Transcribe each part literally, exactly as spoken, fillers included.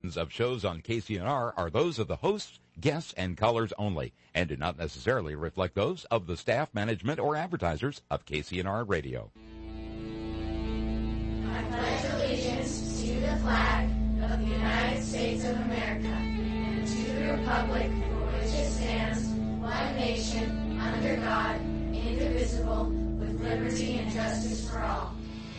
Opinions of shows on K C N R are those of the hosts, guests, and callers only, and do not necessarily reflect those of the staff, management, or advertisers of K C N R Radio. I pledge allegiance to the flag of the United States of America and to the republic for which it stands, one nation, under God, indivisible, with liberty and justice for all.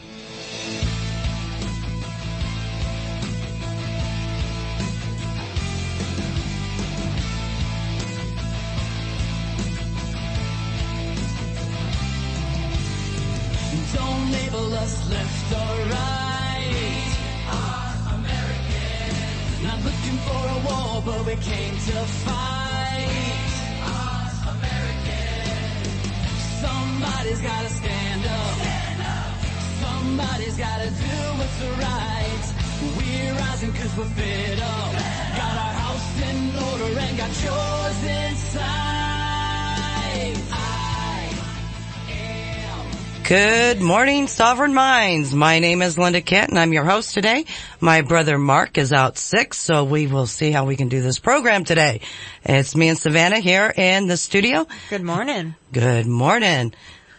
Don't label us left or right. We are American. Not looking for a war, but we came to fight. We are American. Somebody's gotta stand up. Stand up. Somebody's gotta do what's right. We're rising cause we're fed up. Fed got our house in order and got yours inside. Good morning, Sovereign Minds. My name is Linda Kent, and I'm your host today. My brother Mark is out sick, so we will see how we can do this program today. It's me and Savannah here in the studio. Good morning. Good morning.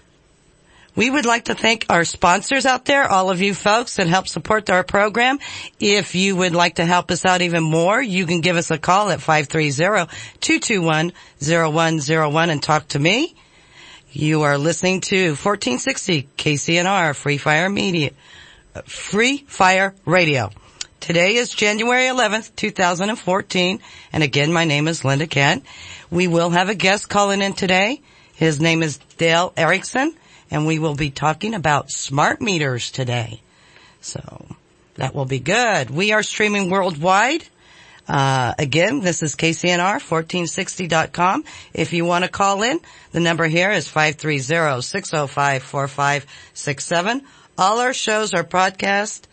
We would like to thank our sponsors out there, all of you folks that help support our program. If you would like to help us out even more, you can give us a call at five three zero, two two one, zero one zero one and talk to me. You are listening to fourteen sixty K C N R Free Fire Media, Free Fire Radio. Today is January eleventh, two thousand fourteen, and again, my name is Linda Kent. We will have a guest calling in today. His name is Dale Erickson, and we will be talking about smart meters today. So that will be good. We are streaming worldwide. Uh, again, this is K C N R fourteen sixty dot com. If you want to call in, the number here is five three zero, six zero five, four five six seven. All our shows are podcast,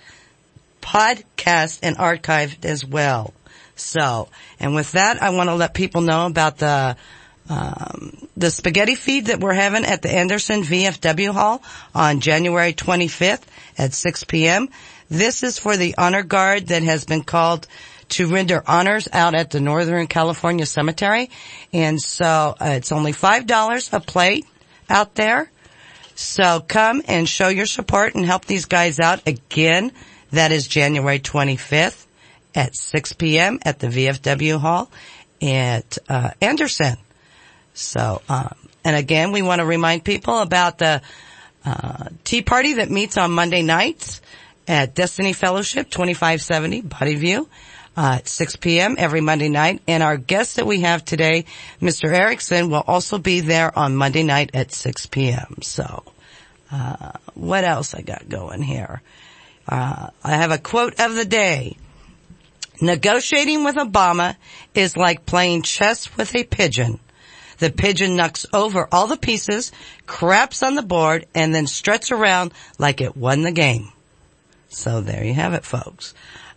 podcast and archived as well. So, and with that, I want to let people know about the, um, the spaghetti feed that we're having at the Anderson V F W Hall on January twenty-fifth at six p.m. This is for the honor guard that has been called to render honors out at the Northern California Cemetery. And so uh, it's only five dollars a plate out there. So come and show your support and help these guys out. Again, that is January twenty-fifth at six p.m. at the V F W Hall at uh, Anderson. So, um, and again, we want to remind people about the uh, tea party that meets on Monday nights at Destiny Fellowship, twenty-five seventy Bodyview. Uh, at six p.m. every Monday night. And our guest that we have today, Mister Erickson, will also be there on Monday night at six p.m. So, uh, what else I got going here? Uh, I have a quote of the day. Negotiating with Obama is like playing chess with a pigeon. The pigeon knocks over all the pieces, craps on the board, and then struts around like it won the game. So there you have it, folks.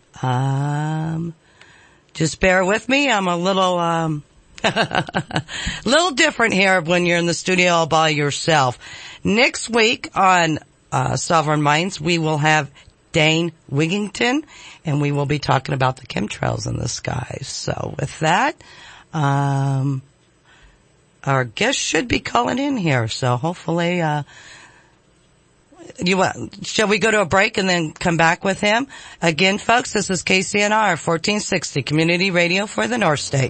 Um, just bear with me. I'm a little, um, little different here when you're in the studio all by yourself. Next week on, uh, Sovereign Minds, we will have Dane Wigington, and we will be talking about the chemtrails in the sky. So with that, um, our guest should be calling in here. So hopefully, uh, You want, shall we go to a break and then come back with him? Again, folks, this is K C N R fourteen sixty Community Radio for the North State.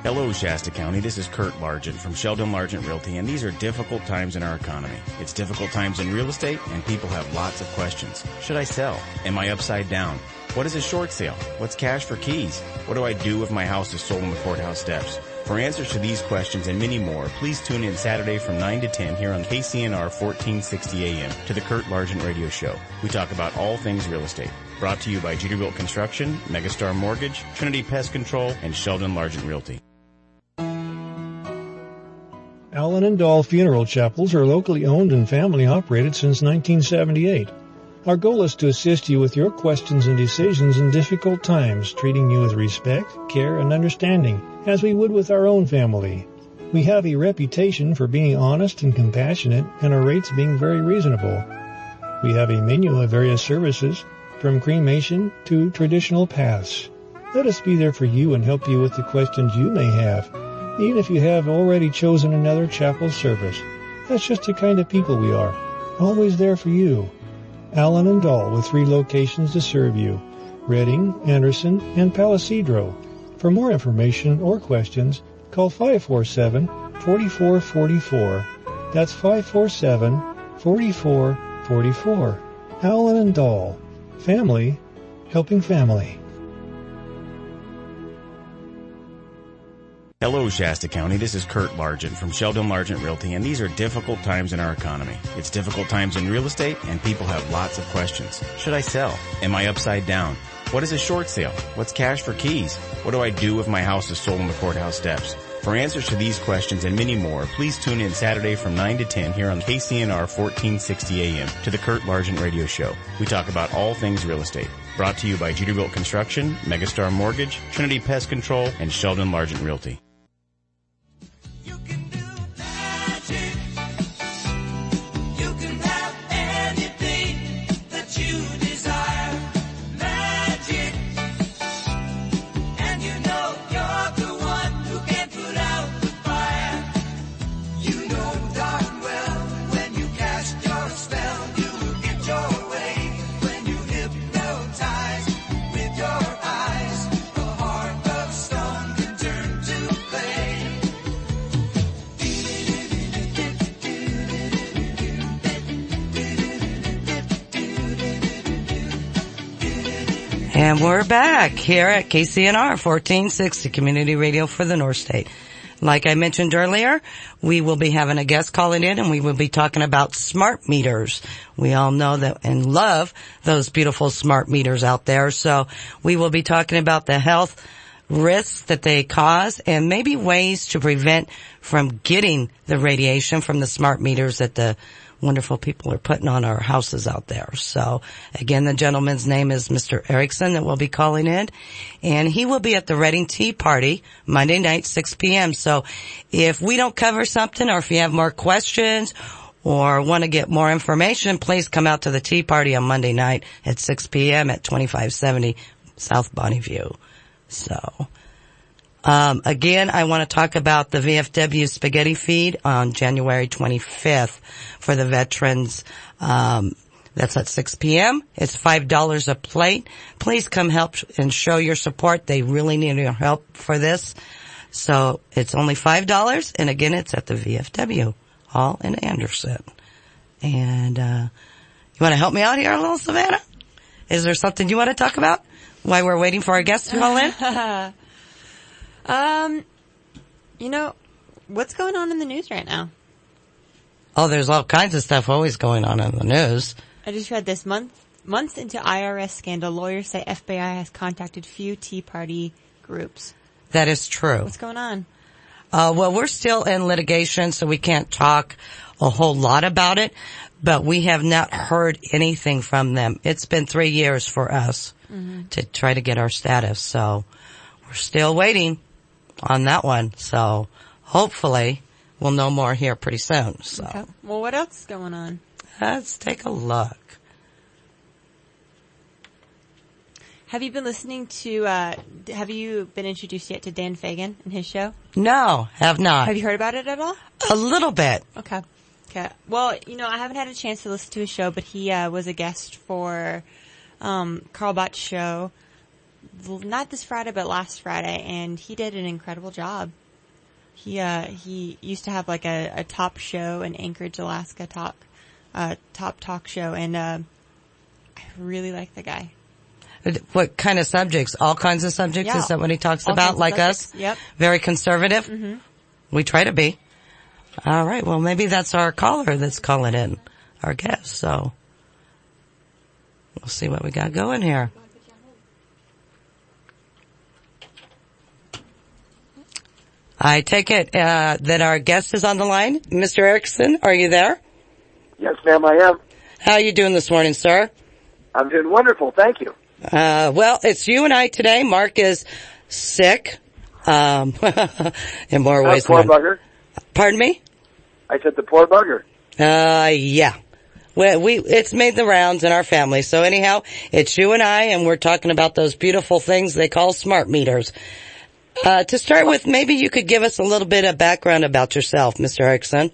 Hello, Shasta County. This is Kurt Largent from Sheldon Largent Realty, and these are difficult times in our economy. It's difficult times in real estate, and people have lots of questions. Should I sell? Am I upside down? What is a short sale? What's cash for keys? What do I do if my house is sold on the courthouse steps? For answers to these questions and many more, please tune in Saturday from nine to ten here on K C N R fourteen sixty A M to the Kurt Largent Radio Show. We talk about all things real estate. Brought to you by Jeterbilt Construction, Megastar Mortgage, Trinity Pest Control, and Sheldon Largent Realty. Allen and Dahl Funeral Chapels are locally owned and family operated since nineteen seventy-eight. Our goal is to assist you with your questions and decisions in difficult times, treating you with respect, care, and understanding, as we would with our own family. We have a reputation for being honest and compassionate, and our rates being very reasonable. We have a menu of various services, from cremation to traditional paths. Let us be there for you and help you with the questions you may have, even if you have already chosen another chapel service. That's just the kind of people we are. Always there for you. Allen and Dahl with three locations to serve you. Redding, Anderson, and Palisadro. For more information or questions, call five four seven, four four four four. That's five four seven, four four four four. Allen and Dahl. Family helping family. Hello, Shasta County. This is Kurt Largent from Sheldon Largent Realty, and these are difficult times in our economy. It's difficult times in real estate, and people have lots of questions. Should I sell? Am I upside down? What is a short sale? What's cash for keys? What do I do if my house is sold on the courthouse steps? For answers to these questions and many more, please tune in Saturday from nine to ten here on K C N R fourteen sixty A M to the Kurt Largent Radio Show. We talk about all things real estate. Brought to you by Jeterbilt Construction, Megastar Mortgage, Trinity Pest Control, and Sheldon Largent Realty. And we're back here at K C N R fourteen sixty, Community Radio for the North State. Like I mentioned earlier, we will be having a guest calling in, and we will be talking about smart meters. We all know that and love those beautiful smart meters out there. So we will be talking about the health risks that they cause and maybe ways to prevent from getting the radiation from the smart meters that the wonderful people are putting on our houses out there. So again, the gentleman's name is Mister Erickson that will be calling in, and he will be at the Redding Tea Party Monday night, six p.m. So if we don't cover something, or if you have more questions or want to get more information, please come out to the Tea Party on Monday night at six p.m. at twenty-five seventy South Bonneview. So Um, again, I want to talk about the V F W spaghetti feed on January twenty-fifth for the veterans. Um, that's at six p.m. It's five dollars a plate. Please come help and show your support. They really need your help for this. So it's only five dollars. And again, it's at the V F W Hall in Anderson. And, uh, you want to help me out here a little, Savannah? Is there something you want to talk about while we're waiting for our guests to call in? Um, you know, what's going on in the news right now? Oh, there's all kinds of stuff always going on in the news. I just read this month, months into I R S scandal, lawyers say F B I has contacted few Tea Party groups. That is true. What's going on? Uh, well, we're still in litigation, so we can't talk a whole lot about it, but we have not heard anything from them. It's been three years for us mm-hmm. to try to get our status, so we're still waiting on that one. So hopefully we'll know more here pretty soon. So, okay. Well, what else is going on? Let's take a look. Have you been listening to, uh, have you been introduced yet to Dan Fagan and his show? No, have not. Have you heard about it at all? A little bit. Okay. Okay. Well, you know, I haven't had a chance to listen to his show, but he, uh, was a guest for, um, Carl Bott's show not this Friday, but last Friday, and he did an incredible job. He, uh, he used to have like a, a top show in Anchorage, Alaska, talk, uh, top talk show, and, uh, I really like the guy. What kind of subjects? All kinds of subjects? Yeah. Is that what he talks All about, kinds of like subjects. us? Yep. Very conservative? Mm-hmm. We try to be. All right. Well, maybe that's our caller that's calling in, our guest. So we'll see what we got going here. I take it uh that our guest is on the line. Mister Erickson, are you there? Yes, ma'am, I am. How are you doing this morning, sir? I'm doing wonderful, thank you. Uh, well, it's you and I today. Mark is sick, um, in more Uh, ways poor than one. bugger. Pardon me? I said the poor bugger. Uh, yeah. We, we, it's made the rounds in our family. So anyhow, it's you and I, and we're talking about those beautiful things they call smart meters. Uh, to start with, maybe you could give us a little bit of background about yourself, Mister Erickson.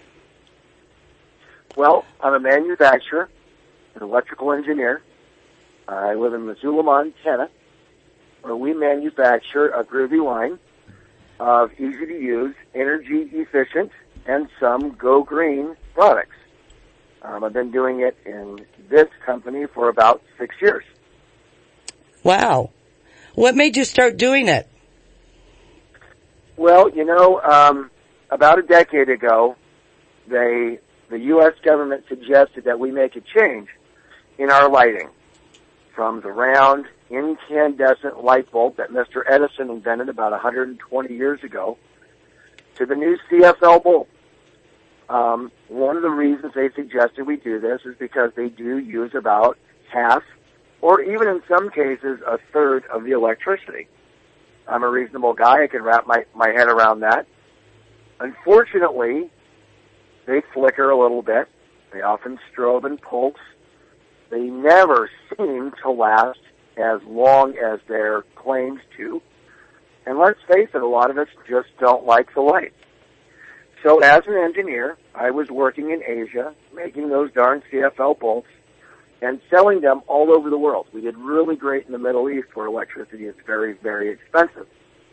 Well, I'm a manufacturer, an electrical engineer. I live in Missoula, Montana, where we manufacture a groovy line of easy-to-use, energy-efficient, and some go-green products. Um, I've been doing it in this company for about six years. Wow. What made you start doing it? Well, you know, um, about a decade ago, they, the U S government suggested that we make a change in our lighting from the round, incandescent light bulb that Mister Edison invented about one hundred twenty years ago to the new C F L bulb. Um, one of the reasons they suggested we do this is because they do use about half, or even in some cases, a third of the electricity. I'm a reasonable guy. I can wrap my, my head around that. Unfortunately, they flicker a little bit. They often strobe and pulse. They never seem to last as long as they're claimed to. And let's face it, a lot of us just don't like the light. So as an engineer, I was working in Asia, making those darn C F L bulbs, and selling them all over the world. We did really great in the Middle East where electricity is very, very expensive.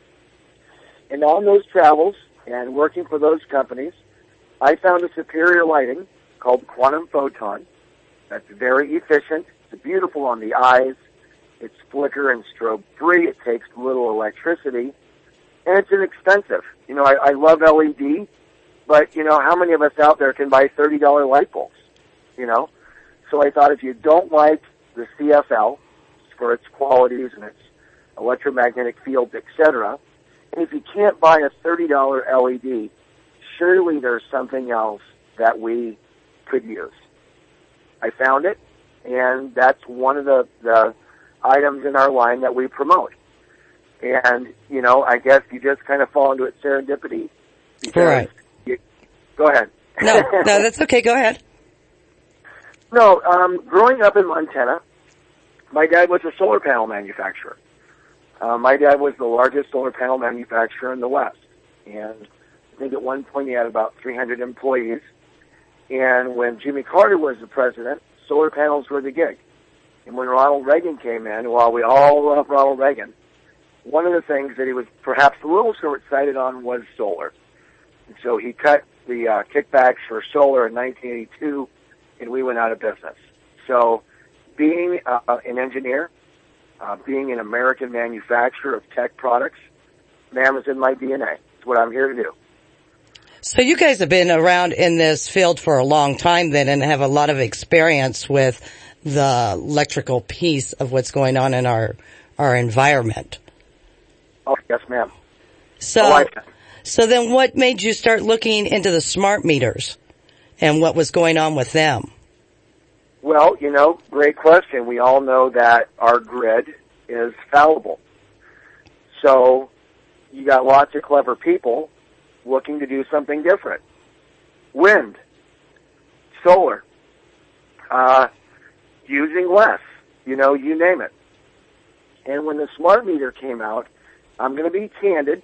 And on those travels and working for those companies, I found a superior lighting called Quantum Photon that's very efficient. It's beautiful on the eyes. It's flicker and strobe free. It takes little electricity. And it's inexpensive. You know, I, I love L E D, but, you know, how many of us out there can buy thirty dollar light bulbs, you know? So I thought if you don't like the C F L for its qualities and its electromagnetic fields, et cetera, and if you can't buy a thirty dollar L E D, surely there's something else that we could use. I found it, and that's one of the, the items in our line that we promote. And, you know, I guess you just kind of fall into it serendipity. Right. You, go ahead. No, no, that's okay. Go ahead. No, um, growing up in Montana, my dad was a solar panel manufacturer. Uh, my dad was the largest solar panel manufacturer in the West. And I think at one point he had about three hundred employees. And when Jimmy Carter was the president, solar panels were the gig. And when Ronald Reagan came in, while we all love Ronald Reagan, one of the things that he was perhaps a little short-sighted on was solar. And so he cut the uh, kickbacks for solar in nineteen eighty-two, and we went out of business. So being uh, an engineer, uh, being an American manufacturer of tech products, ma'am, is in my D N A. It's what I'm here to do. So you guys have been around in this field for a long time then and have a lot of experience with the electrical piece of what's going on in our, our environment. Oh, yes, ma'am. So, A lifetime. so then what made you start looking into the smart meters and what was going on with them? Well, you know, great question. We all know that our grid is fallible. So you got lots of clever people looking to do something different. Wind, solar, uh, using less, you know, you name it. And when the smart meter came out, I'm going to be candid,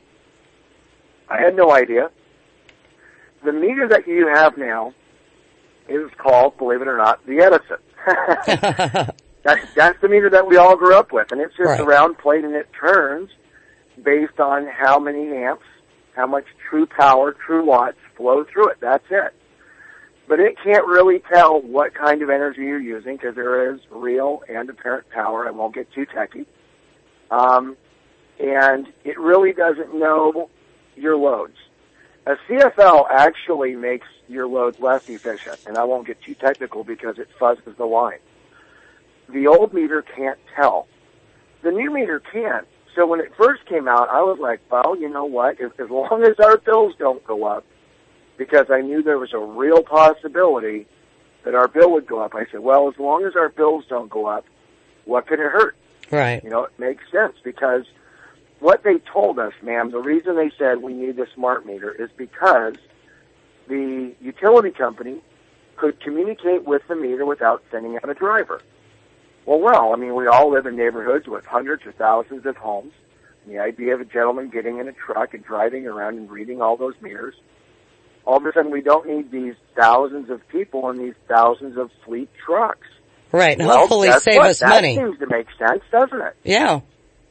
I had no idea. The meter that you have now is called, believe it or not, the Edison. That's, that's the meter that we all grew up with, and it's just Right. a round plate, and it turns based on how many amps, how much true power, true watts flow through it. That's it. But it can't really tell what kind of energy you're using because there is real and apparent power. I won't get too techy. Um, and it really doesn't know your loads. A C F L actually makes your loads less efficient, and I won't get too technical because it fuzzes the line. The old meter can't tell. The new meter can. So when it first came out, I was like, well, you know what? If, as long as our bills don't go up, because I knew there was a real possibility that our bill would go up. I said, well, as long as our bills don't go up, what can it hurt? Right. You know, it makes sense because what they told us, ma'am, the reason they said we need the smart meter is because the utility company could communicate with the meter without sending out a driver. Well, well, I mean, we all live in neighborhoods with hundreds or thousands of homes. And the idea of a gentleman getting in a truck and driving around and reading all those meters, all of a sudden we don't need these thousands of people and these thousands of fleet trucks. Right, and Well, hopefully guess save what? us that money. That seems to make sense, doesn't it? Yeah.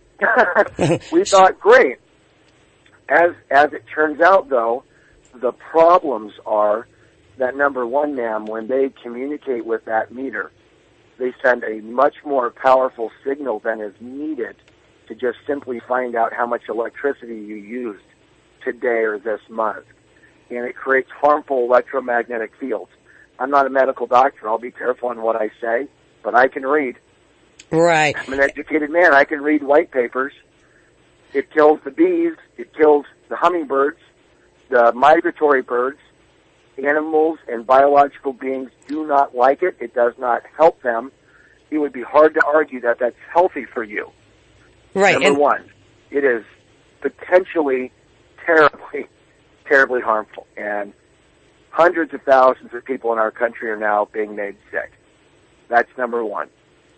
We thought, great. As as it turns out, though, the problems are that, number one, ma'am, when they communicate with that meter, they send a much more powerful signal than is needed to just simply find out how much electricity you used today or this month. And it creates harmful electromagnetic fields. I'm not a medical doctor. I'll be careful on what I say, but I can read. Right. I'm an educated man. I can read white papers. It kills the bees. It kills the hummingbirds, the migratory birds. Animals and biological beings do not like it. It does not help them. It would be hard to argue that that's healthy for you. Right. Number and- one, it is potentially terribly, terribly harmful. And hundreds of thousands of people in our country are now being made sick. That's number one.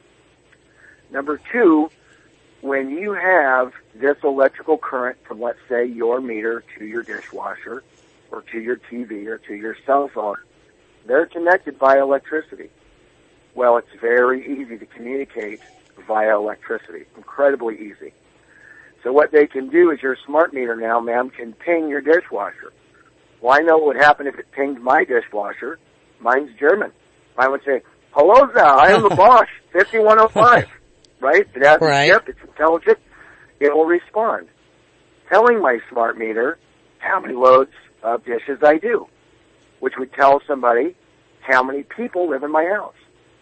Number two, when you have this electrical current from, let's say, your meter to your dishwasher or to your T V or to your cell phone, they're connected via electricity. Well, it's very easy to communicate via electricity, incredibly easy. So what they can do is your smart meter now, ma'am, can ping your dishwasher. Well, I know what would happen if it pinged my dishwasher. Mine's German. Mine would say, hello there, I am the Bosch, fifty-one oh five. Right? It has Right. a chip, it's intelligent, it will respond. Telling my smart meter how many loads of dishes I do, which would tell somebody how many people live in my house.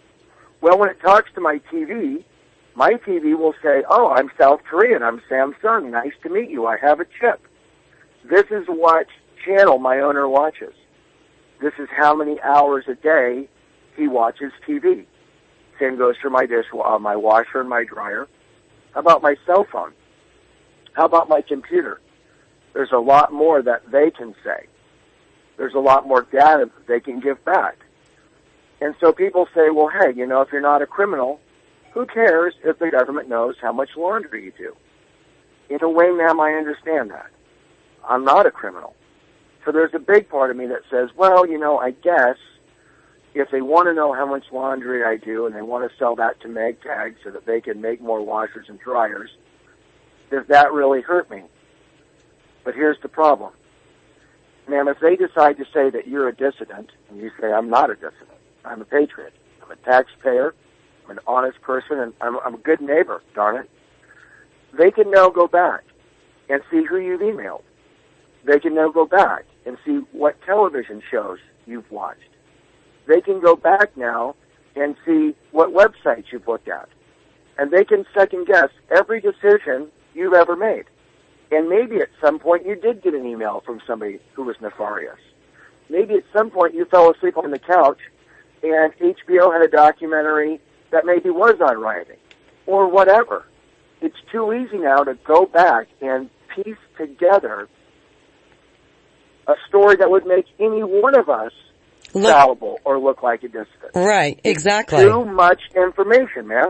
Well, when it talks to my T V, my T V will say, oh, I'm South Korean, I'm Samsung, nice to meet you, I have a chip. This is what channel my owner watches. This is how many hours a day he watches T V. Same goes for my dish, uh, my washer and my dryer. How about my cell phone? How about my computer? There's a lot more that they can say. There's a lot more data that they can give back. And so people say, well, hey, you know, if you're not a criminal, who cares if the government knows how much laundry you do? In a way, ma'am, I understand that. I'm not a criminal. So there's a big part of me that says, well, you know, I guess if they want to know how much laundry I do and they want to sell that to Magtag so that they can make more washers and dryers, does that really hurt me? But here's the problem. Ma'am, if they decide to say that you're a dissident, and you say, I'm not a dissident, I'm a patriot, I'm a taxpayer, I'm an honest person, and I'm, I'm a good neighbor, darn it, they can now go back and see who you've emailed. They can now go back and see what television shows you've watched. They can go back now and see what websites you've looked at. And they can second guess every decision you've ever made. And maybe at some point you did get an email from somebody who was nefarious. Maybe at some point you fell asleep on the couch and H B O had a documentary that maybe was on rioting or whatever. It's too easy now to go back and piece together a story that would make any one of us Look, fallible or look like a dissident. right, exactly. Too much information, man.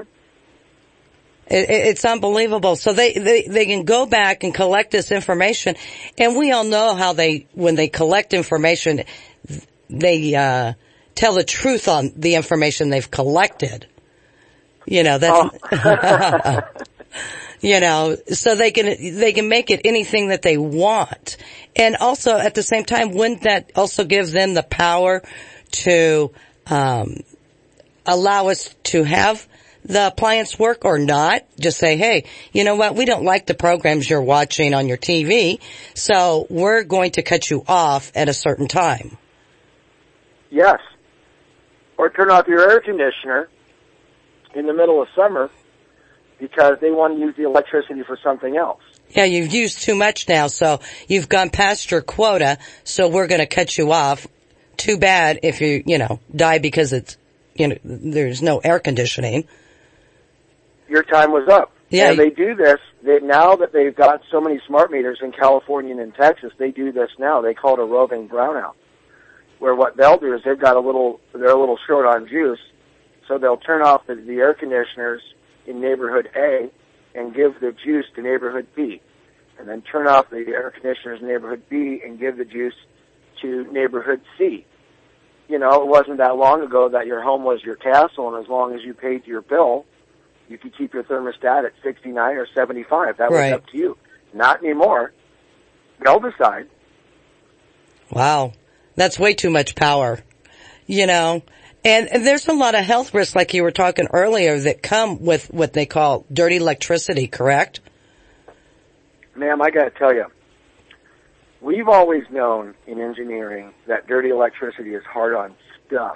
It, it, it's unbelievable. So they, they, they can go back and collect this information, and we all know how they, when they collect information, they, uh, tell the truth on the information they've collected. You know, that's, Oh. you know, so they can, they can make it anything that they want. And also at the same time, wouldn't that also give them the power to, um, allow us to have the appliance work or not? Just say, hey, you know what? We don't like the programs you're watching on your T V, so we're going to cut you off at a certain time. Yes. Or turn off your air conditioner in the middle of summer because they want to use the electricity for something else. Yeah, you've used too much now, so you've gone past your quota, so we're going to cut you off. Too bad if you, you know, die because it's, you know, there's no air conditioning. Your time was up. Yeah. And they do this, they, now that they've got so many smart meters in California and in Texas, they do this now. They call it a roving brownout, where what they'll do is they've got a little, they're a little short on juice, so they'll turn off the, the air conditioners in neighborhood A and give the juice to neighborhood B, and then turn off the air conditioners in neighborhood B and give the juice to neighborhood C. You know, it wasn't that long ago that your home was your castle, and as long as you paid your bill, you could keep your thermostat at sixty-nine or seventy-five. That was Right. up to you. Not anymore. They'll decide. Wow. That's way too much power, you know. And, and there's a lot of health risks, like you were talking earlier, that come with what they call dirty electricity, correct? Ma'am, I gotta tell you, we've always known in engineering that dirty electricity is hard on stuff.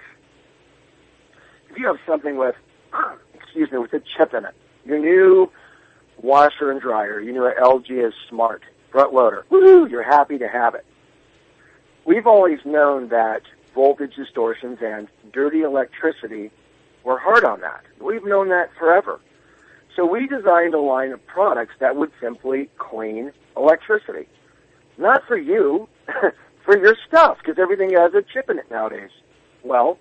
If you have something with, excuse me, with a chip in it, your new washer and dryer, you know L G is smart, front loader, woohoo, you're happy to have it. We've always known that voltage distortions and dirty electricity were hard on that. We've known that forever. So we designed a line of products that would simply clean electricity. Not for you, for your stuff, because everything has a chip in it nowadays. Well,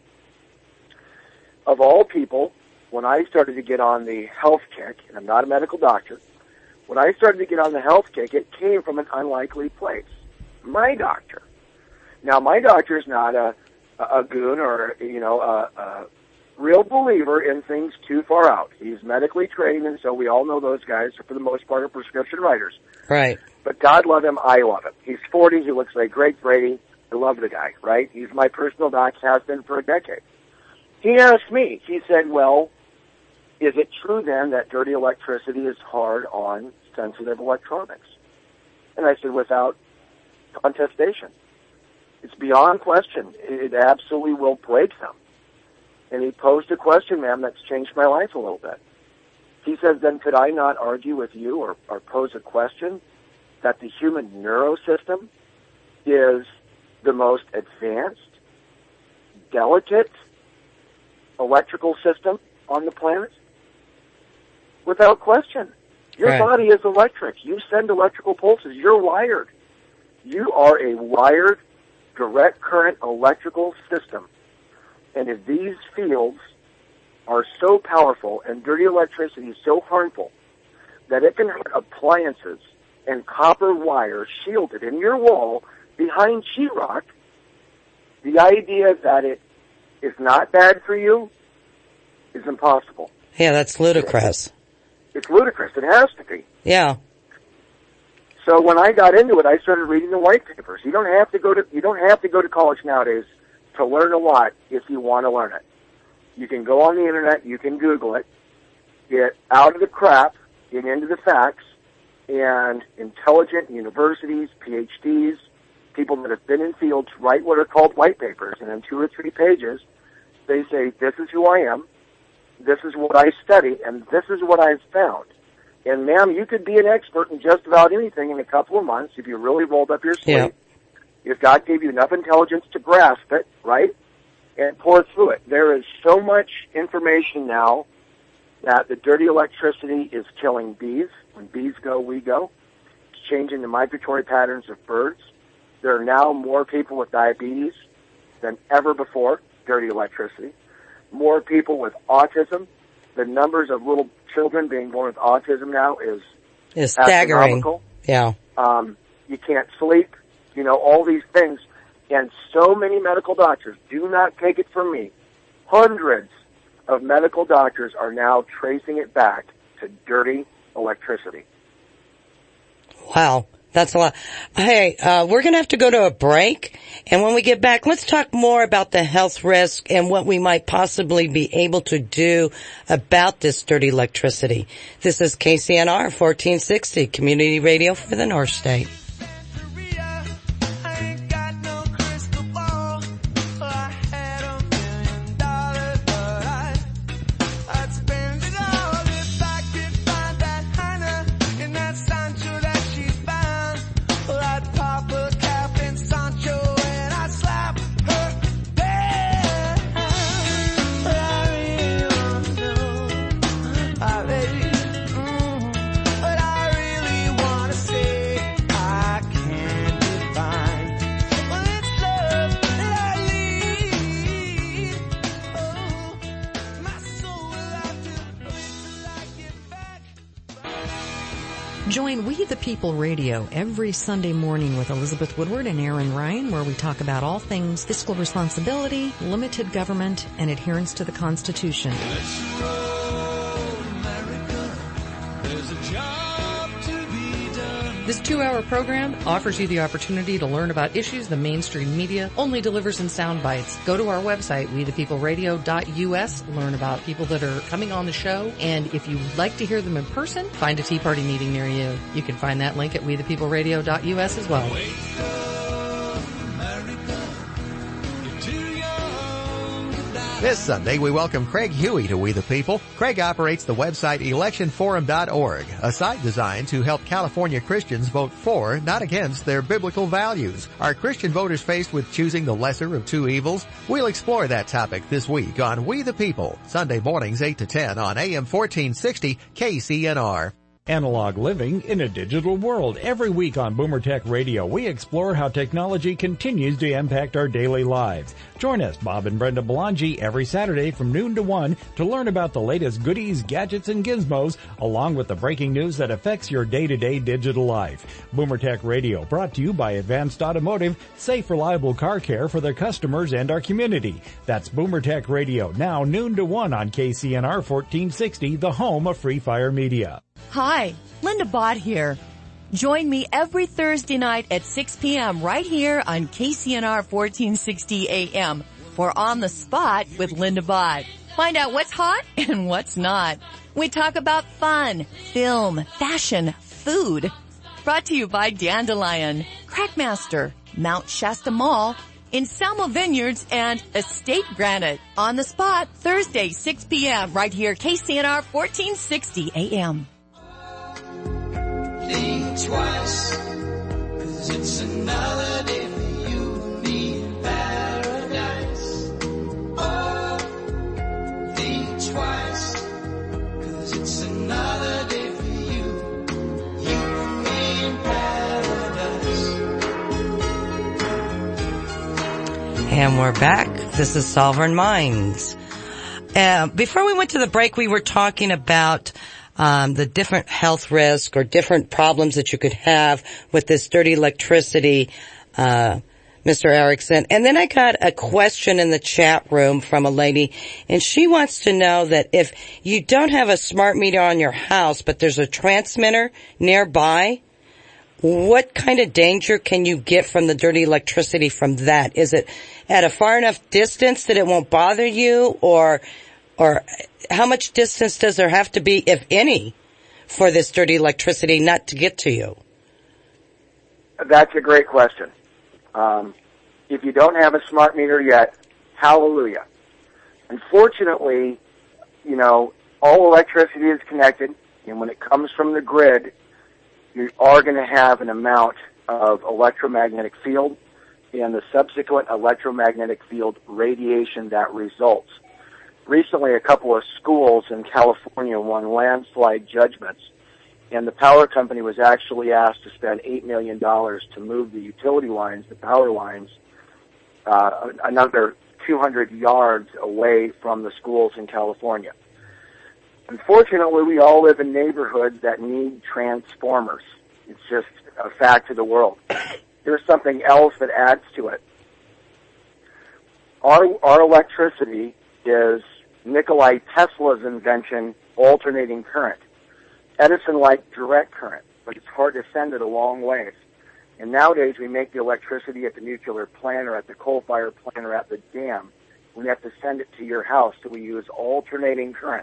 of all people, when I started to get on the health kick, and I'm not a medical doctor, when I started to get on the health kick, it came from an unlikely place. My doctor. Now, my doctor is not a, a goon or, you know, a, a real believer in things too far out. He's medically trained, and so we all know those guys, for the most part, are prescription writers. Right. But God love him, I love him. He's forty, he looks like Greg Brady. I love the guy, right? He's my personal doc, has been for a decade. He asked me, he said, well, is it true then that dirty electricity is hard on sensitive electronics? And I said, without contestation. It's beyond question. It absolutely will break them. And he posed a question, ma'am, that's changed my life a little bit. He says, then could I not argue with you or, or pose a question that the human neurosystem is the most advanced, delicate electrical system on the planet? Without question. Your Right. body is electric. You send electrical pulses. You're wired. You are a wired, direct current electrical system. And if these fields are so powerful and dirty electricity is so harmful that it can hurt appliances and copper wire shielded in your wall behind sheetrock, the idea that it is not bad for you is impossible. Yeah, that's ludicrous. It's ludicrous. It has to be. Yeah. So when I got into it, I started reading the white papers. You don't have to go to you don't have to go to college nowadays to learn a lot if you want to learn it. You can go on the internet, you can Google it, get out of the crap, get into the facts, and intelligent universities, P H Ds, people that have been in fields write what are called white papers, and in two or three pages, they say, this is who I am, this is what I study, and this is what I've found. And ma'am, you could be an expert in just about anything in a couple of months if you really rolled up your sleeve. Yeah. If God gave you enough intelligence to grasp it, right, and pour through it. There is so much information now that the dirty electricity is killing bees. When bees go, we go. It's changing the migratory patterns of birds. There are now more people with diabetes than ever before, dirty electricity. More people with autism. The numbers of little children being born with autism now is It's staggering. astronomical. Yeah. Um, you can't sleep, you know, all these things. And so many medical doctors, do not take it from me, hundreds of medical doctors are now tracing it back to dirty electricity. Wow. That's a lot. Hey, uh, we're going to have to go to a break. And when we get back, let's talk more about the health risk and what we might possibly be able to do about this dirty electricity. This is K C N R fourteen sixty, Community Radio for the North State. Join We the People Radio every Sunday morning with Elizabeth Woodward and Aaron Ryan, where we talk about all things fiscal responsibility, limited government, and adherence to the Constitution. Let's roll, America. There's a job to be done. This two-hour program offers you the opportunity to learn about issues the mainstream media only delivers in sound bites. Go to our website, we the people radio dot U S, learn about people that are coming on the show, and if you'd like to hear them in person, find a Tea Party meeting near you. You can find that link at we the people radio dot U S as well. Wake up, America. You're too young to die. This Sunday, we welcome Craig Huey to We the People. Craig operates the website election forum dot org, a site designed to help California Christians vote for, not against, their biblical values. Are Christian voters faced with choosing the lesser of two evils? We'll explore that topic this week on We the People, Sunday mornings eight to ten on A M fourteen sixty K C N R. Analog living in a digital world. Every week on Boomer Tech Radio, we explore how technology continues to impact our daily lives. Join us, Bob and Brenda Belangi, every Saturday from noon to one to learn about the latest goodies, gadgets, and gizmos, along with the breaking news that affects your day-to-day digital life. Boomer Tech Radio, brought to you by Advanced Automotive, safe, reliable car care for their customers and our community. That's Boomer Tech Radio, now noon to one on K C N R fourteen sixty, the home of Free Fire Media. Hi, Linda Bott here. Join me every Thursday night at six p.m. right here on K C N R fourteen sixty A M for On the Spot with Linda Bott. Find out what's hot and what's not. We talk about fun, film, fashion, food. Brought to you by Dandelion, Crackmaster, Mount Shasta Mall, Anselmo Vineyards, and Estate Granite. On the Spot, Thursday, six p.m. right here, K C N R fourteen sixty A M. Think twice, 'cause it's another day for you and me in paradise. Oh, think twice, 'cause it's another day for you, you and me in paradise. And we're back. This is Sovereign Minds. Uh, before we went to the break, we were talking about Um, the different health risks or different problems that you could have with this dirty electricity, uh, Mister Erickson. And then I got a question in the chat room from a lady, and she wants to know that if you don't have a smart meter on your house, but there's a transmitter nearby, what kind of danger can you get from the dirty electricity from that? Is it at a far enough distance that it won't bother you, or or how much distance does there have to be, if any, for this dirty electricity not to get to you? That's a great question. Um, if you don't have a smart meter yet, hallelujah. Unfortunately, you know, all electricity is connected, and when it comes from the grid, you are going to have an amount of electromagnetic field and the subsequent electromagnetic field radiation that results. Recently, a couple of schools in California won landslide judgments, and the power company was actually asked to spend eight million dollars to move the utility lines, the power lines, uh, another two hundred yards away from the schools in California. Unfortunately, we all live in neighborhoods that need transformers. It's just a fact of the world. There's something else that adds to it. Our, our electricity is Nikolai Tesla's invention, alternating current. Edison liked direct current, but it's hard to send it a long ways. And nowadays we make the electricity at the nuclear plant or at the coal-fired plant or at the dam. We have to send it to your house, so we use alternating current.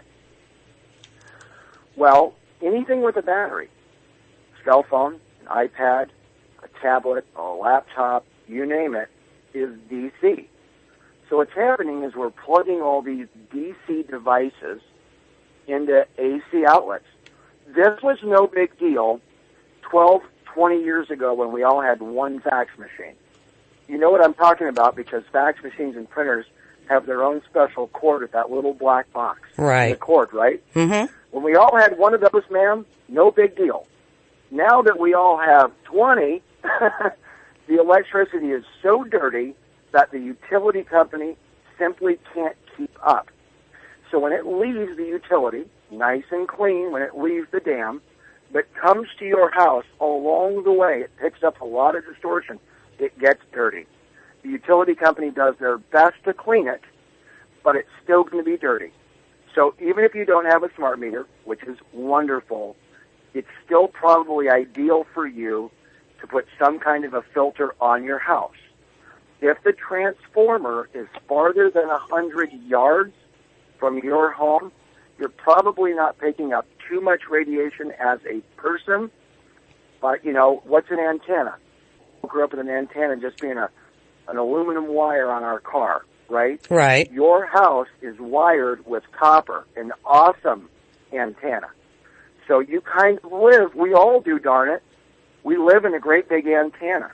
Well, anything with a battery, cell phone, an iPad, a tablet, a laptop, you name it, is D C. So what's happening is we're plugging all these D C devices into A C outlets. This was no big deal twelve, twenty years ago when we all had one fax machine. You know what I'm talking about because fax machines and printers have their own special cord with that little black box. Right. The cord, right? Mm-hmm. When we all had one of those, ma'am, no big deal. Now that we all have twenty, the electricity is so dirty that the utility company simply can't keep up. So when it leaves the utility, nice and clean when it leaves the dam, but comes to your house along the way, it picks up a lot of distortion. It gets dirty. The utility company does their best to clean it, but it's still going to be dirty. So even if you don't have a smart meter, which is wonderful, it's still probably ideal for you to put some kind of a filter on your house. If the transformer is farther than one hundred yards from your home, you're probably not picking up too much radiation as a person. But, you know, what's an antenna? We grew up with an antenna just being a, an aluminum wire on our car, right? Right. Your house is wired with copper, an awesome antenna. So you kind of live, we all do, darn it, we live in a great big antenna.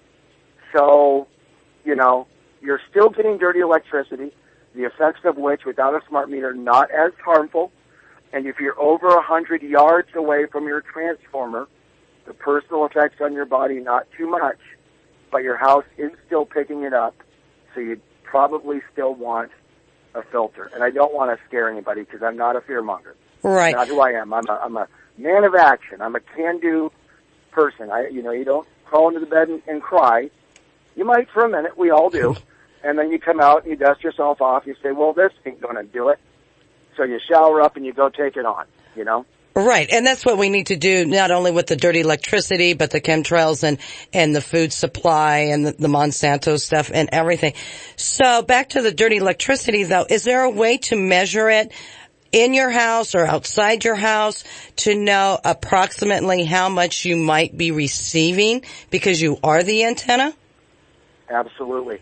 So, you know, you're still getting dirty electricity, the effects of which, without a smart meter, not as harmful. And if you're over one hundred yards away from your transformer, the personal effects on your body, not too much, but your house is still picking it up, so you'd probably still want a filter. And I don't want to scare anybody because I'm not a fearmonger. Right. Not who I am. I'm a, I'm a man of action. I'm a can-do person. I, you know, you don't crawl into the bed and, and cry. You might for a minute. We all do. And then you come out and you dust yourself off. You say, well, this ain't going to do it. So you shower up and you go take it on, you know? Right, and that's what we need to do, not only with the dirty electricity, but the chemtrails and, and the food supply and the, the Monsanto stuff and everything. So back to the dirty electricity, though, is there a way to measure it in your house or outside your house to know approximately how much you might be receiving because you are the antenna? Absolutely.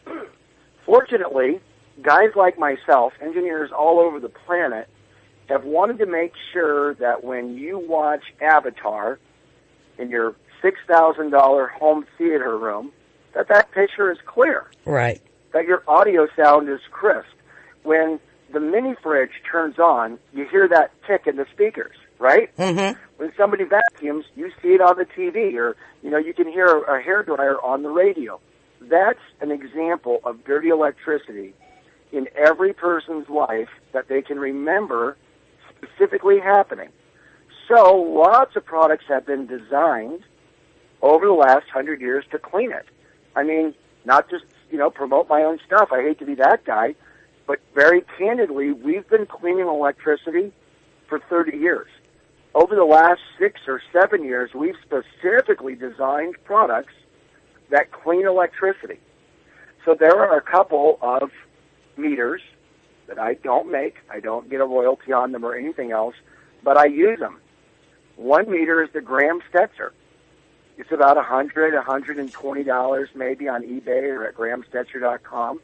Fortunately, guys like myself, engineers all over the planet, have wanted to make sure that when you watch Avatar in your six thousand dollars home theater room, that that picture is clear. Right. That your audio sound is crisp. When the mini fridge turns on, you hear that tick in the speakers, right? Mm-hmm. When somebody vacuums, you see it on the T V, or, you know, you can hear a hairdryer on the radio. That's an example of dirty electricity in every person's life that they can remember specifically happening. So lots of products have been designed over the last hundred years to clean it. I mean, not just, you know, promote my own stuff. I hate to be that guy, but very candidly, we've been cleaning electricity for thirty years. Over the last six or seven years, we've specifically designed products that clean electricity. So there are a couple of meters that I don't make. I don't get a royalty on them or anything else, but I use them. One meter is the Graham Stetzer. It's about one hundred dollars, one hundred twenty dollars maybe on eBay or at graham stetzer dot com.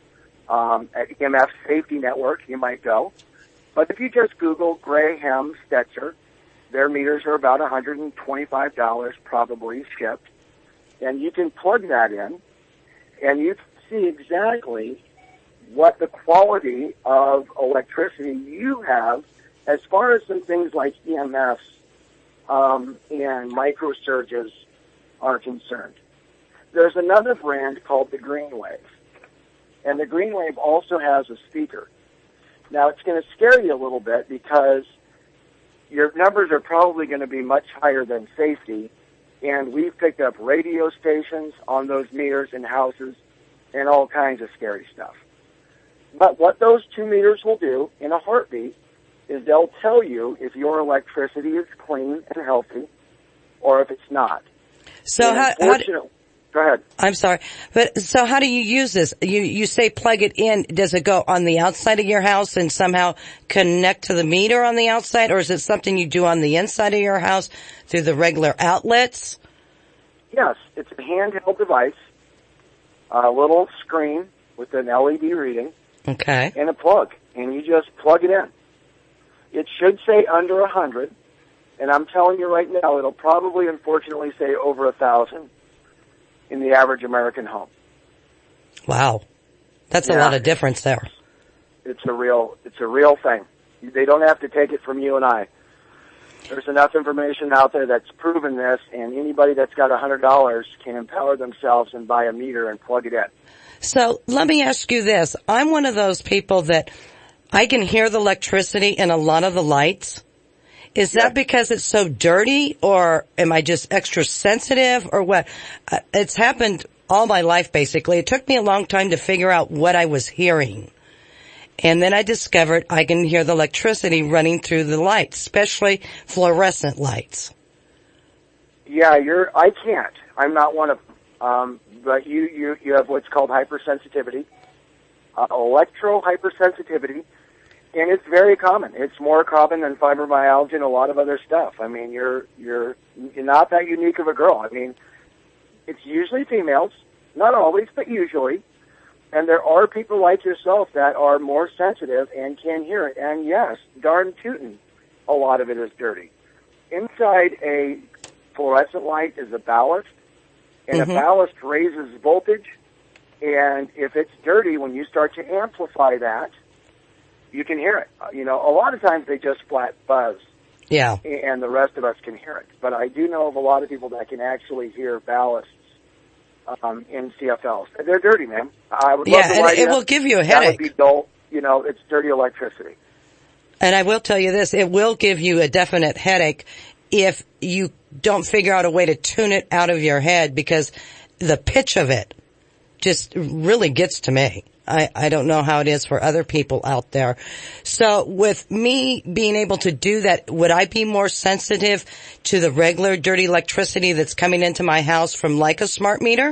Um, at E M F Safety Network, you might go. But if you just Google Graham Stetzer, their meters are about one hundred twenty-five dollars, probably shipped. And you can plug that in, and you see exactly what the quality of electricity you have as far as some things like E M Fs um, and microsurges are concerned. There's another brand called the Greenwave, and the Greenwave also has a speaker. Now, it's going to scare you a little bit because your numbers are probably going to be much higher than safety, and we've picked up radio stations on those meters in houses and all kinds of scary stuff. But what those two meters will do in a heartbeat is they'll tell you if your electricity is clean and healthy or if it's not. So and how, how do, go ahead. I'm sorry, but so how do you use this? You you say plug it in. Does it go on the outside of your house and somehow connect to the meter on the outside, or is it something you do on the inside of your house through the regular outlets? Yes, it's a handheld device, a little screen with an L E D reading, okay, and a plug, and you just plug it in. It should say under a hundred, and I'm telling you right now, it'll probably, unfortunately, say over a thousand in the average American home. Wow, that's yeah. a lot of difference there. It's a real, it's a real thing. They don't have to take it from you and I. There's enough information out there that's proven this, and anybody that's got a hundred dollars can empower themselves and buy a meter and plug it in. So let me ask you this. I'm one of those people that I can hear the electricity in a lot of the lights. Is that because it's so dirty, or am I just extra sensitive, or what? Uh, it's happened all my life, basically. It took me a long time to figure out what I was hearing. And then I discovered I can hear the electricity running through the lights, especially fluorescent lights. Yeah, you're, I can't. I'm not one of them. Um, but you, you, you have what's called hypersensitivity, uh, electro hypersensitivity. And it's very common. It's more common than fibromyalgia and a lot of other stuff. I mean, you're you're you're not that unique of a girl. I mean, it's usually females, not always, but usually. And there are people like yourself that are more sensitive and can hear it. And yes, darn tootin', a lot of it is dirty. Inside a fluorescent light is a ballast, and mm-hmm. a ballast raises voltage. And if it's dirty, when you start to amplify that, you can hear it. You know, a lot of times they just flat buzz. Yeah. And the rest of us can hear it. But I do know of a lot of people that can actually hear ballasts um, in C F Ls. They're dirty, man. I would love yeah, to and it will give you a headache. That would be dull. You know, it's dirty electricity. And I will tell you this, it will give you a definite headache if you don't figure out a way to tune it out of your head, because the pitch of it just really gets to me. I, I don't know how it is for other people out there. So with me being able to do that, would I be more sensitive to the regular dirty electricity that's coming into my house from like a smart meter?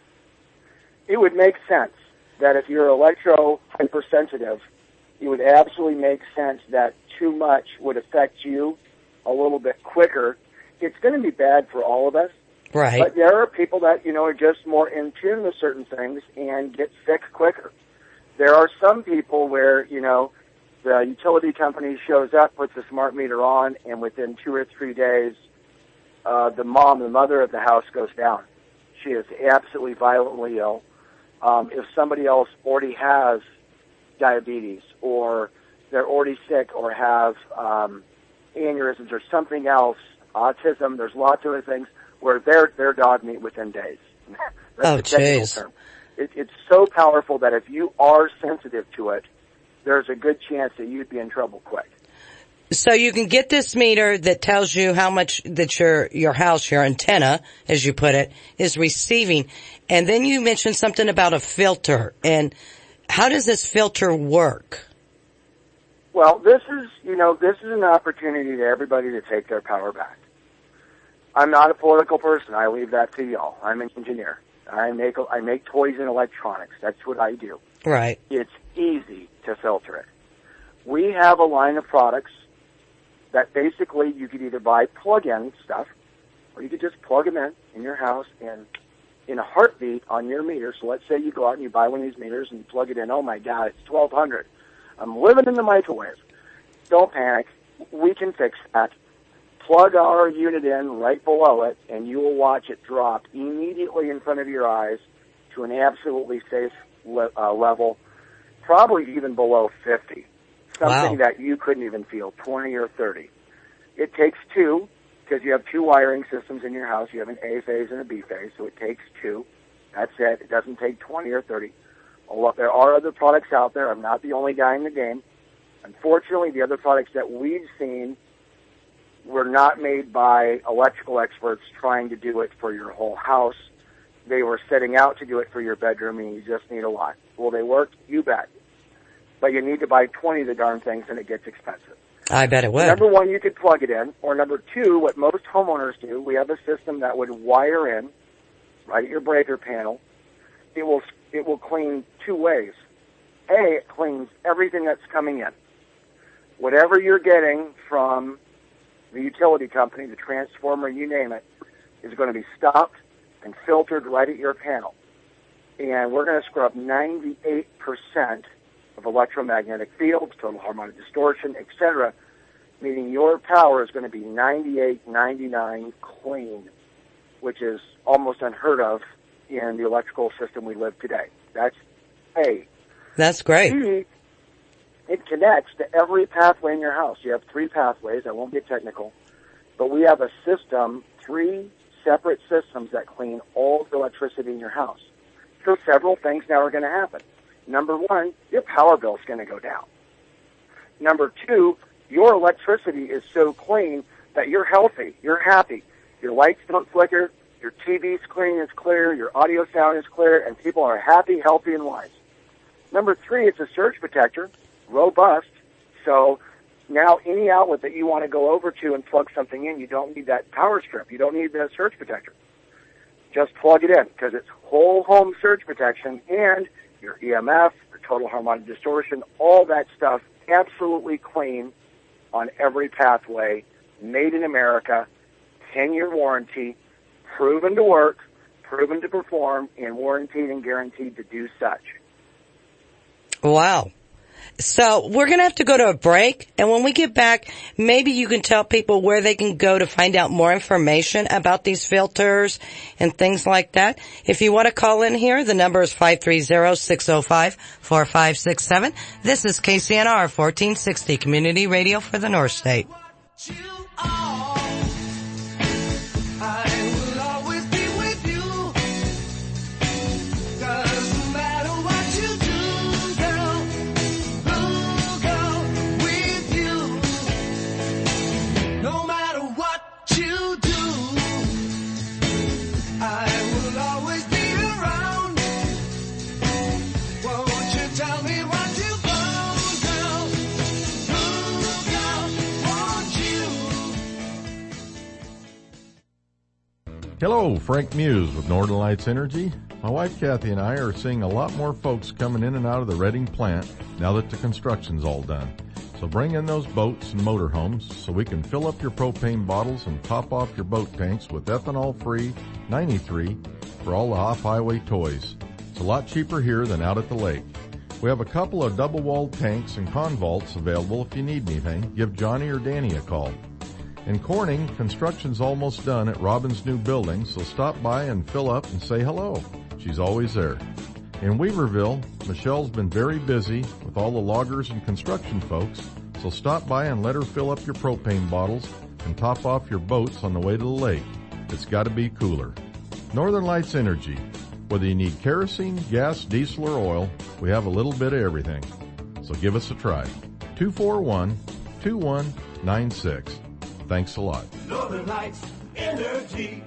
It would make sense that if you're electro hypersensitive, it would absolutely make sense that too much would affect you a little bit quicker. It's going to be bad for all of us. Right. But there are people that, you know, are just more in tune with certain things and get sick quicker. There are some people where, you know, the utility company shows up, puts a smart meter on, and within two or three days, uh, the mom, the mother of the house goes down. She is absolutely violently ill. Um, if somebody else already has diabetes, or they're already sick, or have um, aneurysms or something else, autism, there's lots of other things where their their dog meet within days. That's oh, the technical jeez. term. It, it's so powerful that if you are sensitive to it, there's a good chance that you'd be in trouble quick. So you can get this meter that tells you how much that your your house, your antenna, as you put it, is receiving. And then you mentioned something about a filter. And how does this filter work? Well, this is, you know, this is an opportunity to everybody to take their power back. I'm not a political person. I leave that to y'all. I'm an engineer. I make I make toys and electronics. That's what I do. Right. It's easy to filter it. We have a line of products that basically you could either buy plug-in stuff, or you could just plug them in in your house and in a heartbeat on your meter. So let's say you go out and you buy one of these meters and you plug it in. Oh my God, it's twelve hundred. I'm living in the microwave. Don't panic. We can fix that. Plug our unit in right below it, and you will watch it drop immediately in front of your eyes to an absolutely safe le- uh, level, probably even below fifty, something wow. that you couldn't even feel, twenty or thirty. It takes two, because you have two wiring systems in your house. You have an A phase and a B phase, so it takes two. That's it. It doesn't take twenty or thirty. There are other products out there. I'm not the only guy in the game. Unfortunately, the other products that we've seen were not made by electrical experts trying to do it for your whole house. They were setting out to do it for your bedroom, and you just need a lot. Will they work? You bet. but you need to buy twenty of the darn things and it gets expensive. I bet it would. Number one, you could plug it in, or number two, what most homeowners do, we have a system that would wire in right at your breaker panel. It will it will clean two ways. A, it cleans everything that's coming in. Whatever you're getting from the utility company, the transformer, you name it, is going to be stopped and filtered right at your panel. And we're going to scrub ninety-eight percent of electromagnetic fields, total harmonic distortion, et cetera, meaning your power is going to be ninety-eight, ninety-nine clean, which is almost unheard of in the electrical system we live today. That's A. That's great. B, it connects to every pathway in your house. You have three pathways. I won't get technical. But we have a system, three separate systems that clean all the electricity in your house. So several things now are going to happen. Number one, your power bill is going to go down. Number two, your electricity is so clean that you're healthy, you're happy. Your lights don't flicker, your T V screen is clear, your audio sound is clear, and people are happy, healthy, and wise. Number three, it's a surge protector, robust, so now any outlet that you want to go over to and plug something in, you don't need that power strip. You don't need the surge protector. Just plug it in, because it's whole home surge protection, and your E M F, your total harmonic distortion, all that stuff absolutely clean on every pathway, made in America, ten-year warranty, proven to work, proven to perform, and warranted and guaranteed to do such. Wow. So we're going to have to go to a break, and when we get back, maybe you can tell people where they can go to find out more information about these filters and things like that. If you want to call in here, the number is five three zero, six zero five, four five six seven. This is K C N R fourteen sixty, Community Radio for the North State. Hello, Frank Muse with Northern Lights Energy. My wife Kathy and I are seeing a lot more folks coming in and out of the Reading plant now that the construction's all done. So bring in those boats and motorhomes so we can fill up your propane bottles and top off your boat tanks with ethanol-free ninety-three for all the off-highway toys. It's a lot cheaper here than out at the lake. We have a couple of double-walled tanks and convaults available if you need anything. Give Johnny or Danny a call. In Corning, construction's almost done at Robin's new building, so stop by and fill up and say hello. She's always there. In Weaverville, Michelle's been very busy with all the loggers and construction folks, so stop by and let her fill up your propane bottles and top off your boats on the way to the lake. It's got to be cooler. Northern Lights Energy. Whether you need kerosene, gas, diesel, or oil, we have a little bit of everything. So give us a try. two four one, two one nine six. Thanks a lot. Northern Lights Energy.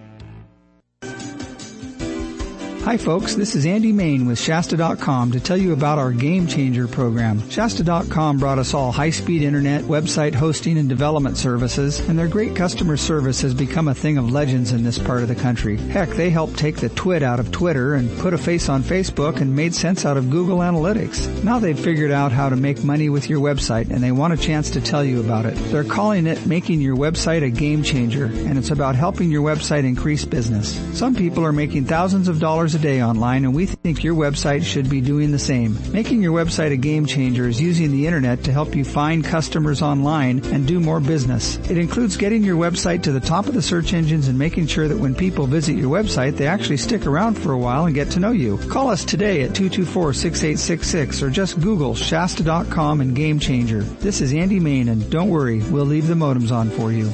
Hi folks, this is Andy Main with Shasta dot com to tell you about our Game Changer program. Shasta dot com brought us all high-speed internet, website hosting, and development services, and their great customer service has become a thing of legends in this part of the country. Heck, they helped take the twit out of Twitter and put a face on Facebook and made sense out of Google Analytics. Now they've figured out how to make money with your website, and they want a chance to tell you about it. They're calling it Making Your Website a Game Changer, and it's about helping your website increase business. Some people are making thousands of dollars a day online, and we think your website should be doing the same. Making your website a game changer is using the internet to help you find customers online and do more business. It includes getting your website to the top of the search engines and making sure that when people visit your website, they actually stick around for a while and get to know you. Call us today at two two four, six eight six six or just Google Shasta dot com and Game Changer. This is Andy Main, and don't worry, we'll leave the modems on for you.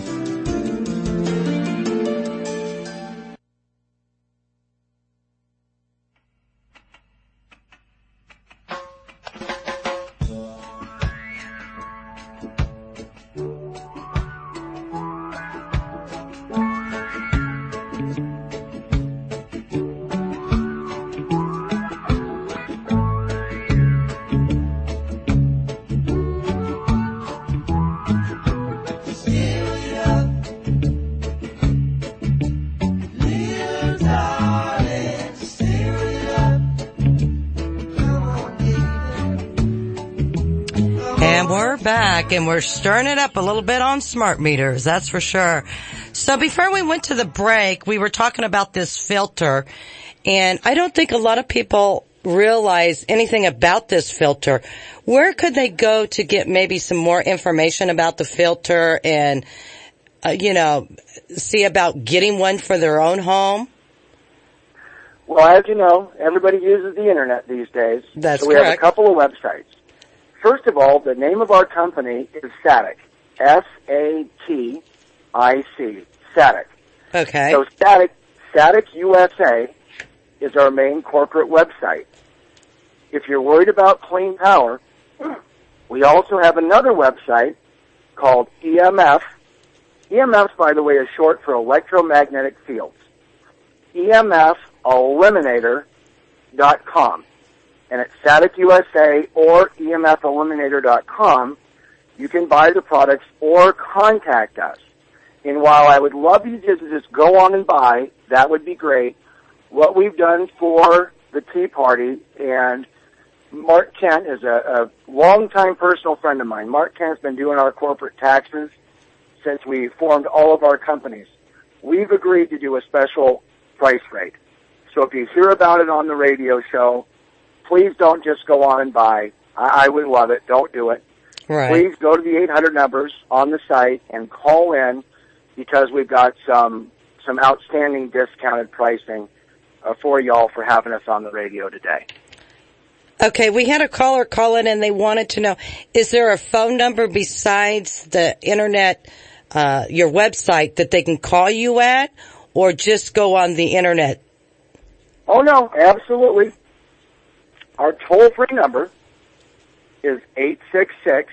back, and we're stirring it up a little bit on smart meters, that's for sure. So before we went to the break, we were talking about this filter, and I don't think a lot of people realize anything about this filter. Where could they go to get maybe some more information about the filter and, uh, you know, see about getting one for their own home? Well, as you know, everybody uses the internet these days. That's so we correct. have a couple of websites. First of all, the name of our company is Satic. S A T I C. Satic. Okay. So Satic, Satic U S A is our main corporate website. If you're worried about clean power, we also have another website called E M F. E M F, by the way, is short for electromagnetic fields. E M F Eliminator dot com. And at Satic U S A or E M F Eliminator dot com, you can buy the products or contact us. And while I would love you to just go on and buy, that would be great. What we've done for the Tea Party, and Mark Kent is a, a longtime personal friend of mine. Mark Kent's been doing our corporate taxes since we formed all of our companies. We've agreed to do a special price rate. So if you hear about it on the radio show, please don't just go on and buy. I, I would love it. Don't do it. Right. Please go to the eight hundred numbers on the site and call in, because we've got some some outstanding discounted pricing uh, for y'all for having us on the radio today. Okay, we had a caller call in and they wanted to know, is there a phone number besides the internet, uh, your website that they can call you at, or just go on the internet? Oh, no, absolutely. Our toll-free number is eight six six,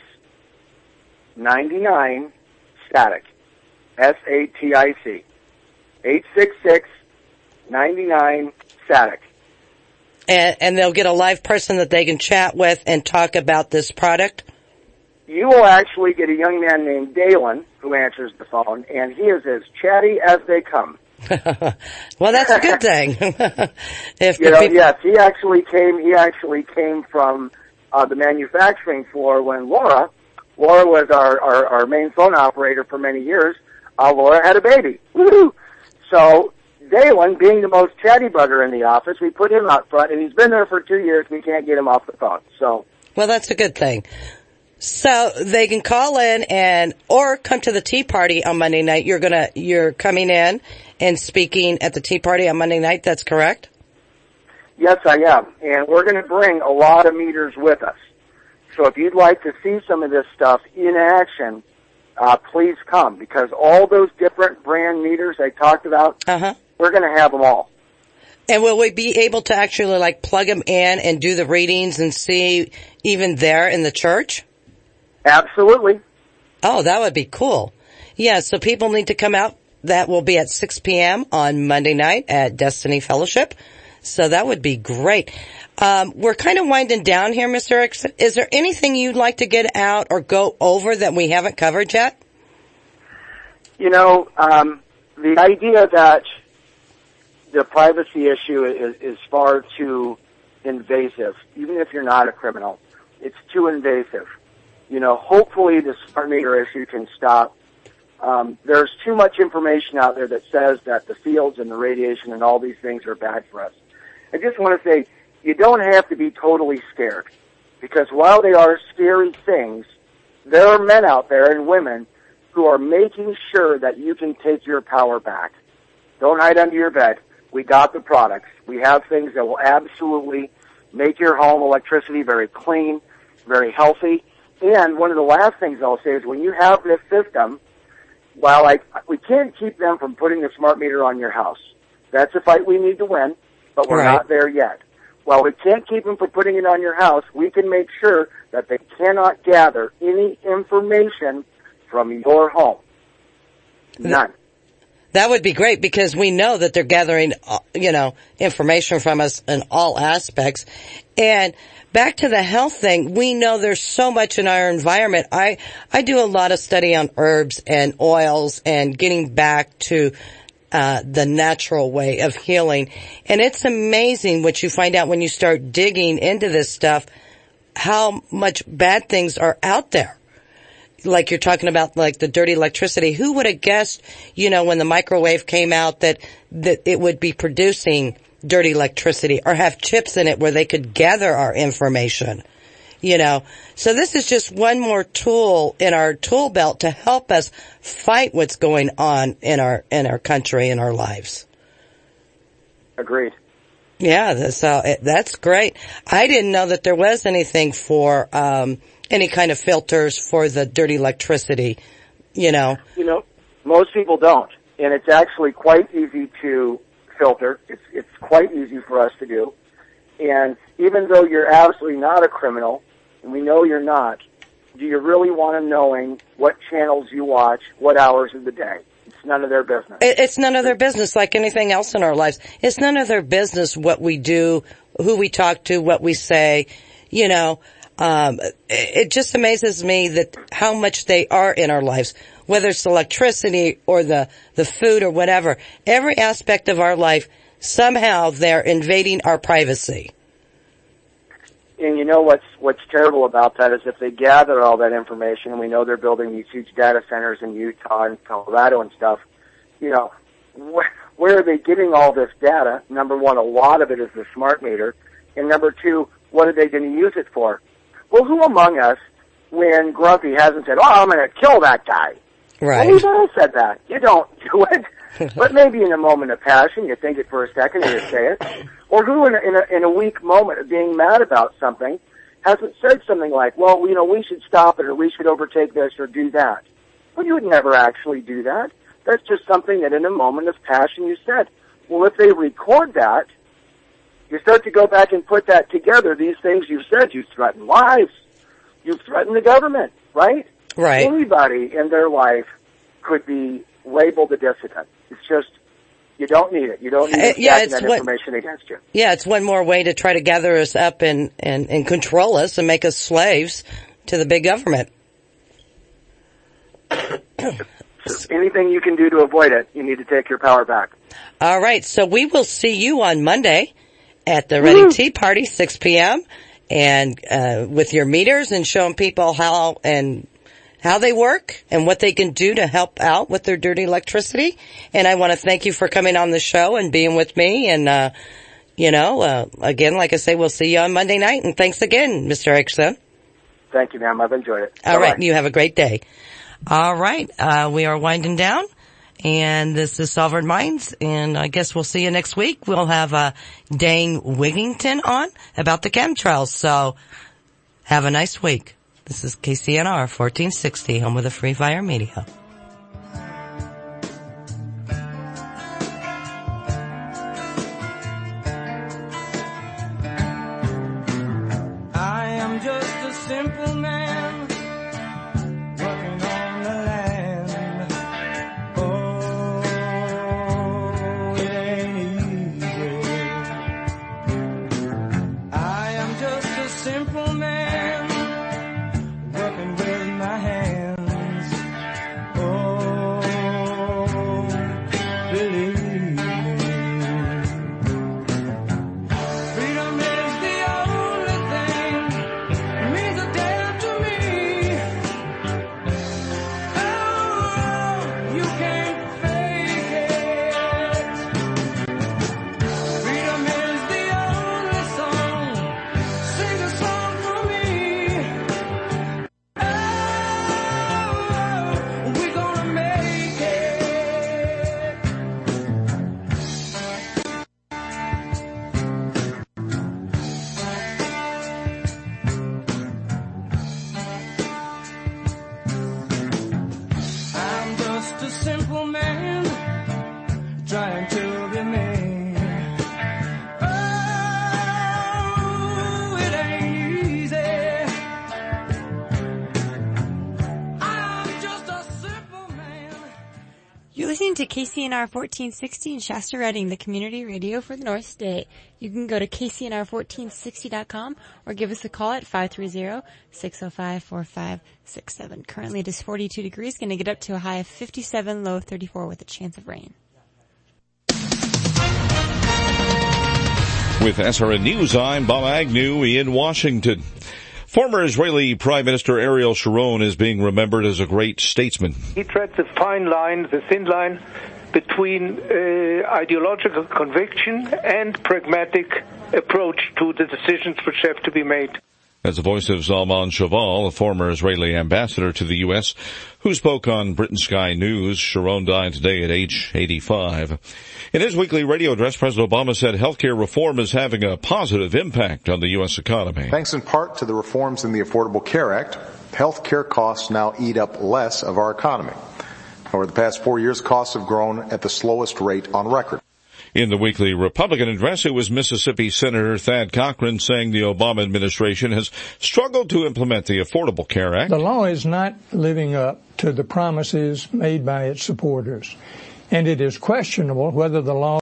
nine nine, STATIC. S A T I C. eight six six, nine nine, STATIC. And, and they'll get a live person that they can chat with and talk about this product? You will actually get a young man named Dalen who answers the phone, and he is as chatty as they come. Well, that's a good thing. if you know, people... yes, he actually came. He actually came from uh, the manufacturing floor when Laura, Laura was our, our, our main phone operator for many years. Uh, Laura had a baby. Woo-hoo! So Dalen, being the most chatty bugger in the office, we put him out front, and he's been there for two years. We can't get him off the phone. So, well, that's a good thing. So they can call in and or come to the Tea Party on Monday night. You're gonna you're coming in and speaking at the Tea Party on Monday night. That's correct? Yes, I am, and we're going to bring a lot of meters with us. So if you'd like to see some of this stuff in action, uh, please come, because all those different brand meters I talked about, uh-huh. we're going to have them all. And will we be able to actually like plug them in and do the readings and see even there in the church? Absolutely. Oh, that would be cool. Yeah, so people need to come out. That will be at six p.m. on Monday night at Destiny Fellowship. So that would be great. Um, we're kind of winding down here, Mister Erickson. Is there anything you'd like to get out or go over that we haven't covered yet? You know, um, the idea that the privacy issue is, is far too invasive, even if you're not a criminal. It's too invasive. You know, hopefully the smart meter issue can stop. Um, there's too much information out there that says that the fields and the radiation and all these things are bad for us. I just want to say, you don't have to be totally scared, because while they are scary things, there are men out there and women who are making sure that you can take your power back. Don't hide under your bed. We got the products. We have things that will absolutely make your home electricity very clean, very healthy. And one of the last things I'll say is when you have this system, while I, we can't keep them from putting the smart meter on your house. That's a fight we need to win, but we're right. not there yet. While we can't keep them from putting it on your house, we can make sure that they cannot gather any information from your home. None. That would be great, because we know that they're gathering, you know, information from us in all aspects. And back to the health thing, we know there's so much in our environment. I, I do a lot of study on herbs and oils and getting back to uh the natural way of healing. And it's amazing what you find out when you start digging into this stuff, how much bad things are out there. like you're talking about, like the dirty electricity, who would have guessed, you know, when the microwave came out that, that it would be producing dirty electricity or have chips in it where they could gather our information, you know. So this is just one more tool in our tool belt to help us fight what's going on in our, in our country and our lives. Agreed. Yeah, that's, uh, that's great. I didn't know that there was anything for, um, any kind of filters for the dirty electricity, you know. You know, most people don't. And it's actually quite easy to filter. It's, it's quite easy for us to do. And even though you're absolutely not a criminal, and we know you're not, do you really want to knowing what channels you watch, what hours of the day? It's none of their business. It's none of their business, like anything else in our lives. It's none of their business what we do, who we talk to, what we say, you know. Um, it just amazes me that how much they are in our lives, whether it's the electricity or the, the food or whatever. Every aspect of our life, somehow they're invading our privacy. And you know what's what's terrible about that is if they gather all that information, and we know they're building these huge data centers in Utah and Colorado and stuff, you know, where, where are they getting all this data? Number one, a lot of it is the smart meter. And number two, what are they going to use it for? Well, who among us, when Grumpy hasn't said, oh, I'm going to kill that guy? Right. Well, we've all said that. You don't do it. But maybe in a moment of passion, you think it for a second and you say it. Or who in a, in a, in a weak moment of being mad about something hasn't said something like, well, you know, we should stop it or we should overtake this or do that. Well, you would never actually do that. That's just something that in a moment of passion you said. Well, if they record that, you start to go back and put that together, these things you said. You threaten lives. You threaten the government, right? Right. Anybody in their life could be labeled a dissident. It's just, you don't need it. You don't need Uh, yeah, stacking it's that what- information against you. Yeah, it's one more way to try to gather us up and, and, and control us and make us slaves to the big government. Anything you can do to avoid it, you need to take your power back. All right, so we will see you on Monday at the Reading Tea Party, six p.m., and uh with your meters and showing people how and how they work and what they can do to help out with their dirty electricity. And I want to thank you for coming on the show and being with me. And, uh, you know, uh, again, like I say, we'll see you on Monday night. And thanks again, Mister Erickson. Thank you, ma'am. I've enjoyed it. All Bye-bye. right. You have a great day. All right. Uh, we are winding down. And this is Sovereign Minds. And I guess we'll see you next week. We'll have, uh, Dane Wigington on about the chemtrails. So have a nice week. This is K C N R fourteen sixty, home of the Free Fire Media. I am just a simple man working on the land. Oh, it ain't easy. I am just a simple man working with my hands. Oh, believe me. Freedom is the only thing that means a damn to me. Oh, you can't fake it. Freedom is the only song. Sing a song for me. We're gonna make it. I'm just a simple man trying to be me. Oh, it ain't easy. I'm just a simple man. You're listening to K C N R fourteen sixty in Shasta Redding, the community radio for the North State. You can go to K C N R fourteen sixty dot com or give us a call at five three zero, six zero five, four five six seven. Currently it is forty-two degrees, going to get up to a high of fifty-seven, low of thirty-four with a chance of rain. With S R N News, I'm Bob Agnew in Washington. Former Israeli Prime Minister Ariel Sharon is being remembered as a great statesman. He treads a fine line, the thin line, between uh, ideological conviction and pragmatic approach to the decisions which have to be made. As the voice of Zalman Shoval, a former Israeli ambassador to the U S, who spoke on Britain Sky News, Sharon died today at age eighty-five. In his weekly radio address, President Obama said healthcare reform is having a positive impact on the U S economy. Thanks in part to the reforms in the Affordable Care Act, healthcare costs now eat up less of our economy. Over the past four years, costs have grown at the slowest rate on record. In the weekly Republican address, it was Mississippi Senator Thad Cochran saying the Obama administration has struggled to implement the Affordable Care Act. The law is not living up to the promises made by its supporters, and it is questionable whether the law